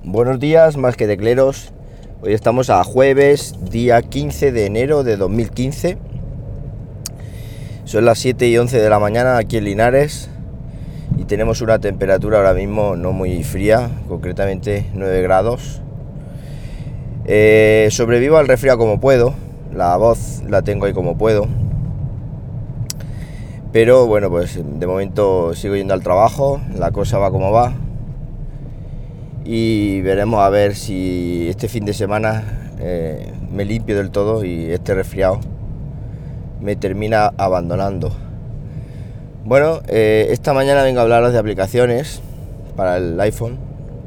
Buenos días, más que tecleros. Hoy estamos a jueves, día 15 de enero de 2015. Son las 7:11 de la mañana aquí en Linares y tenemos una temperatura ahora mismo no muy fría, concretamente 9 grados. Sobrevivo al resfriado como puedo, la voz la tengo ahí como puedo. Pero bueno, pues de momento sigo yendo al trabajo, la cosa va como va. Y veremos a ver si este fin de semana me limpio del todo y este resfriado me termina abandonando. Bueno, esta mañana vengo a hablaros de aplicaciones para el iPhone.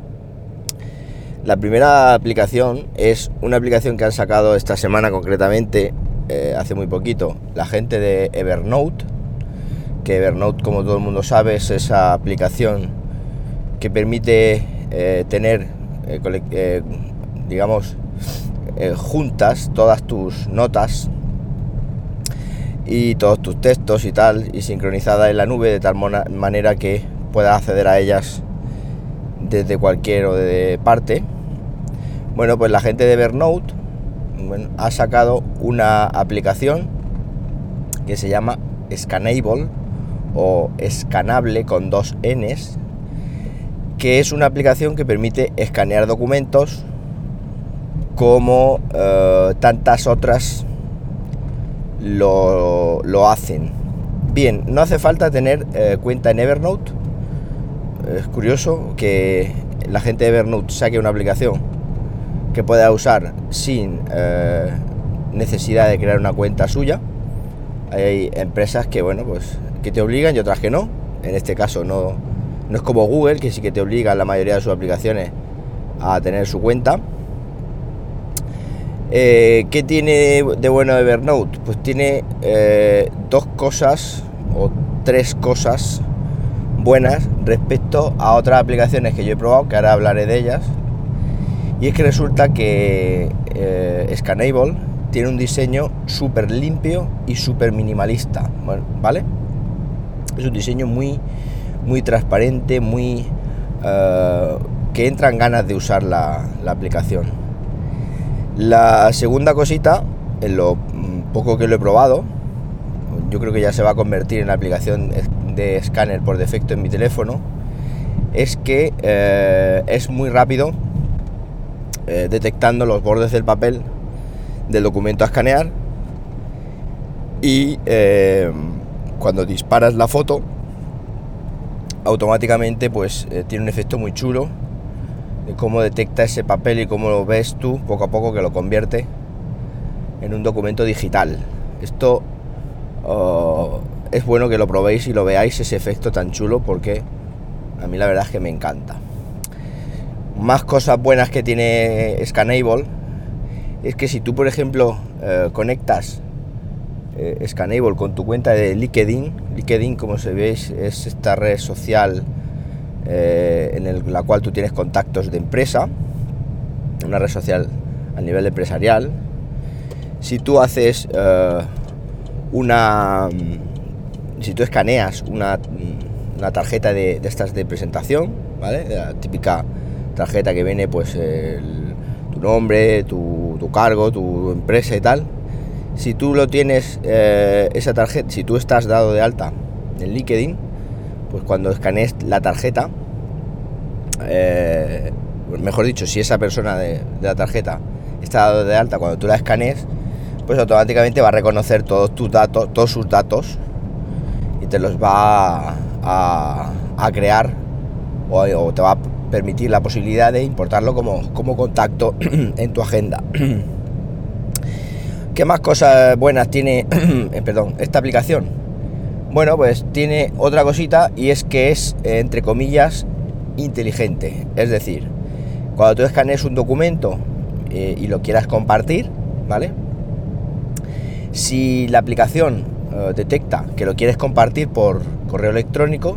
La primera aplicación es una aplicación que han sacado esta semana concretamente, hace muy poquito, la gente de Evernote. Que Evernote, como todo el mundo sabe, es esa aplicación que permite tener, juntas todas tus notas y todos tus textos y tal, y sincronizadas en la nube de tal manera que puedas acceder a ellas desde cualquier parte. Bueno, pues la gente de Evernote ha sacado una aplicación que se llama Scannable o Escanable con 2 Ns, que es una aplicación que permite escanear documentos como tantas otras lo hacen. Bien, no hace falta tener cuenta en Evernote. Es curioso que la gente de Evernote saque una aplicación que pueda usar sin necesidad de crear una cuenta suya. Hay empresas que, que te obligan y otras que no. En este caso no es como Google, que sí que te obliga en la mayoría de sus aplicaciones a tener su cuenta. ¿Qué tiene de bueno Evernote? Pues tiene dos cosas o tres cosas buenas respecto a otras aplicaciones que yo he probado, que ahora hablaré de ellas. Y es que resulta que Scannable tiene un diseño súper limpio y súper minimalista, ¿vale? Es un diseño muy transparente, que entran ganas de usar la aplicación. La segunda cosita, en lo poco que lo he probado, yo creo que ya se va a convertir en la aplicación de escáner por defecto en mi teléfono, es que es muy rápido detectando los bordes del papel del documento a escanear, y cuando disparas la foto automáticamente tiene un efecto muy chulo de cómo detecta ese papel y cómo lo ves tú poco a poco, que lo convierte en un documento digital. Esto es bueno que lo probéis y lo veáis, ese efecto tan chulo, porque a mí la verdad es que me encanta. Más cosas buenas que tiene Scannable es que si tú, por ejemplo, conectas Scannable con tu cuenta de LinkedIn, como se veis, es esta red social en la cual tú tienes contactos de empresa, una red social a nivel empresarial. Si tú haces si tú escaneas una tarjeta de estas de presentación, ¿vale? La típica tarjeta que viene tu nombre, tu cargo, tu empresa y tal. Si tú lo tienes, esa tarjeta, si tú estás dado de alta en LinkedIn, pues cuando escanees la tarjeta, mejor dicho, si esa persona de la tarjeta está dado de alta, cuando tú la escanees, pues automáticamente va a reconocer todos tus datos, todos sus datos, y te los va a crear o te va a permitir la posibilidad de importarlo como contacto en tu agenda. ¿Qué más cosas buenas tiene esta aplicación? Bueno, pues tiene otra cosita, y es que es, entre comillas, inteligente. Es decir, cuando tú escanees un documento y lo quieras compartir, ¿vale? Si la aplicación detecta que lo quieres compartir por correo electrónico,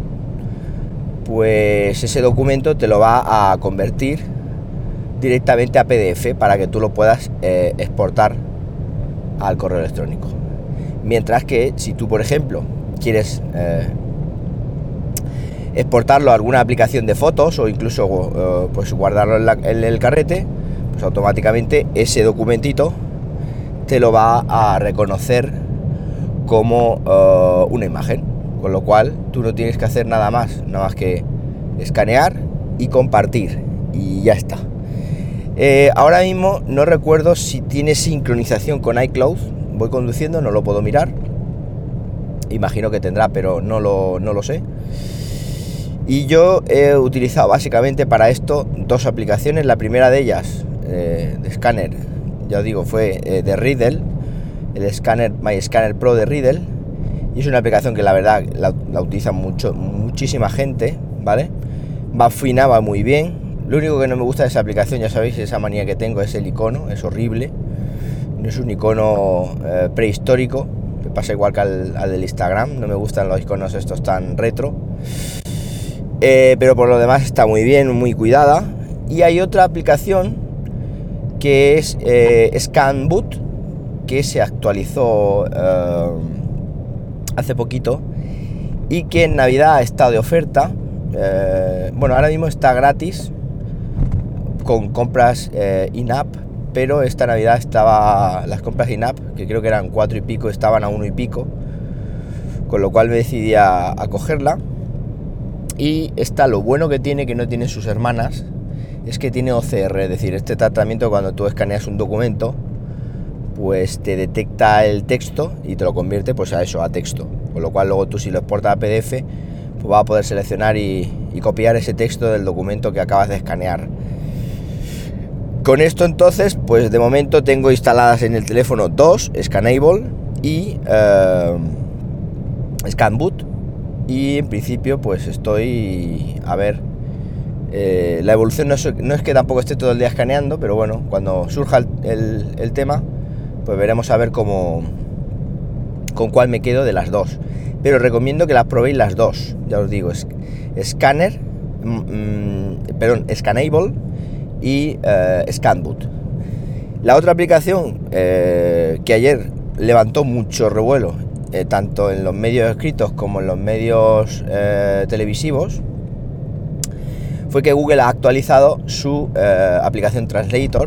pues ese documento te lo va a convertir directamente a PDF para que tú lo puedas exportar al correo electrónico. Mientras que si tú, por ejemplo, quieres exportarlo a alguna aplicación de fotos o incluso pues guardarlo en el carrete, pues automáticamente ese documentito te lo va a reconocer como una imagen, con lo cual tú no tienes que hacer nada más que escanear y compartir y ya está. Ahora mismo no recuerdo si tiene sincronización con iCloud, voy conduciendo, no lo puedo mirar, imagino que tendrá, pero no lo sé. Y yo he utilizado básicamente para esto dos aplicaciones. La primera de ellas, de escáner, ya os digo, fue de Riddle, el escáner MyScanner Pro de Riddle, y es una aplicación que la verdad la utiliza muchísima gente, ¿vale? Va fina, va muy bien. Lo único que no me gusta de esa aplicación, ya sabéis, esa manía que tengo, es el icono, es horrible. No es un icono prehistórico, me pasa igual que al del Instagram, no me gustan los iconos estos tan retro. Pero por lo demás está muy bien, muy cuidada. Y hay otra aplicación que es ScanBoot, que se actualizó hace poquito y que en Navidad ha estado de oferta. Bueno, ahora mismo está gratis con compras in-app, pero esta Navidad las compras in-app, que creo que eran 4 y pico, estaban a 1 y pico, con lo cual me decidí a cogerla. Y esta, lo bueno que tiene, que no tienen sus hermanas, es que tiene OCR, es decir, este tratamiento cuando tú escaneas un documento, pues te detecta el texto y te lo convierte pues a eso, a texto, con lo cual luego tú, si lo exportas a PDF, pues vas a poder seleccionar y copiar ese texto del documento que acabas de escanear. Con esto entonces, pues de momento tengo instaladas en el teléfono dos, Scanable y ScanBoot, y en principio pues estoy a ver, la evolución no es que tampoco esté todo el día escaneando, pero bueno, cuando surja el tema, pues veremos a ver con cuál me quedo de las dos. Pero recomiendo que las probéis las dos, ya os digo, Scanable y ScanBoot. La otra aplicación que ayer levantó mucho revuelo, tanto en los medios escritos como en los medios televisivos, fue que Google ha actualizado su aplicación Translator,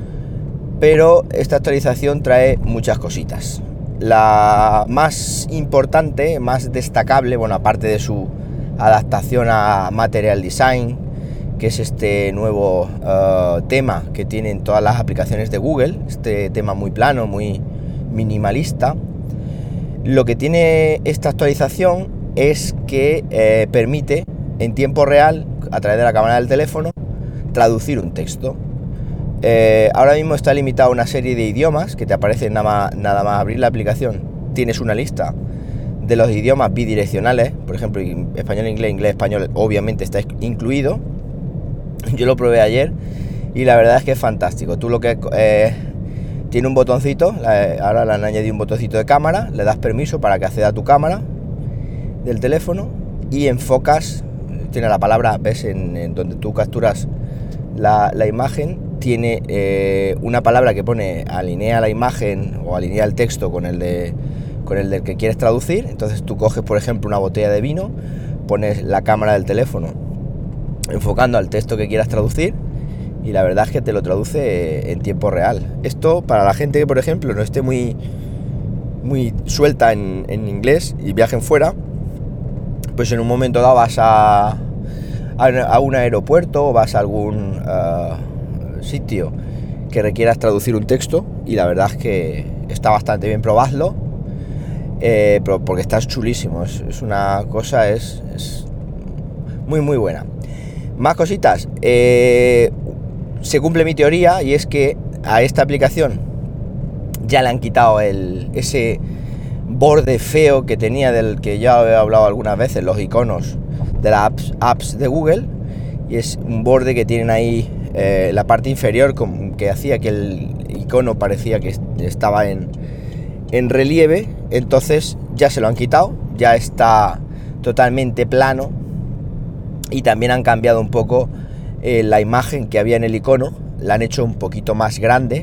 pero esta actualización trae muchas cositas. La más importante, más destacable, bueno, aparte de su adaptación a Material Design, que es este nuevo tema que tienen todas las aplicaciones de Google, este tema muy plano, muy minimalista. Lo que tiene esta actualización es que permite en tiempo real, a través de la cámara del teléfono, traducir un texto. Ahora mismo está limitado a una serie de idiomas que te aparecen nada más abrir la aplicación. Tienes una lista de los idiomas bidireccionales, por ejemplo, español, inglés, español, obviamente está incluido. Yo lo probé ayer y la verdad es que es fantástico. Tú lo que tiene un botoncito, ahora le han añadido un botoncito de cámara, le das permiso para que acceda a tu cámara del teléfono y enfocas, tiene la palabra, ves, en donde tú capturas la imagen, tiene una palabra que pone alinea la imagen o alinea el texto con el del que quieres traducir. Entonces tú coges, por ejemplo, una botella de vino, pones la cámara del teléfono enfocando al texto que quieras traducir y la verdad es que te lo traduce en tiempo real. Esto para la gente que, por ejemplo, no esté muy suelta en inglés y viajen fuera, pues en un momento dado vas a un aeropuerto o vas a algún sitio que requieras traducir un texto y la verdad es que está bastante bien, probadlo, porque está chulísimo, es una cosa, es muy muy buena. Más cositas, se cumple mi teoría y es que a esta aplicación ya le han quitado ese borde feo que tenía, del que ya he hablado algunas veces, los iconos de las apps de Google, y es un borde que tienen ahí la parte inferior, que hacía que el icono parecía que estaba en relieve. Entonces ya se lo han quitado, ya está totalmente plano y también han cambiado un poco la imagen que había en el icono, la han hecho un poquito más grande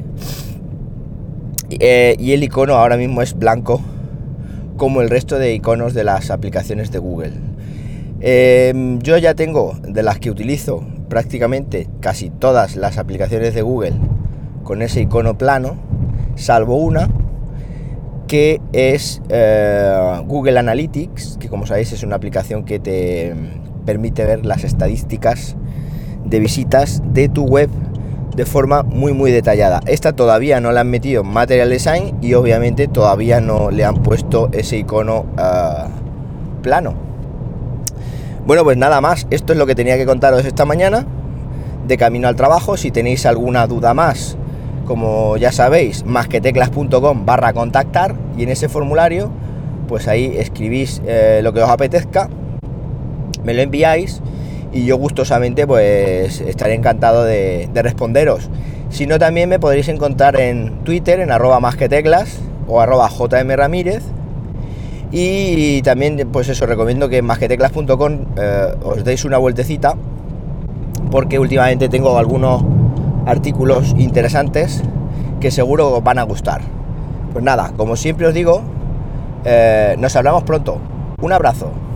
y el icono ahora mismo es blanco como el resto de iconos de las aplicaciones de Google. Yo ya tengo, de las que utilizo, prácticamente casi todas las aplicaciones de Google con ese icono plano, salvo una que es Google Analytics, que como sabéis es una aplicación que te permite ver las estadísticas de visitas de tu web de forma muy detallada. Esta todavía no la han metido en Material Design y obviamente todavía no le han puesto ese icono plano. Bueno, pues nada más, esto es lo que tenía que contaros esta mañana de camino al trabajo. Si tenéis alguna duda más, como ya sabéis, masqueteclas.com/contactar, y en ese formulario pues ahí escribís lo que os apetezca, me lo enviáis y yo gustosamente pues estaré encantado de responderos. Si no, también me podréis encontrar en Twitter en @masqueteclas o @jmramírez. Y también pues eso, recomiendo que en masqueteclas.com os deis una vueltecita, porque últimamente tengo algunos artículos interesantes que seguro os van a gustar. Pues nada, como siempre os digo, nos hablamos pronto. Un abrazo.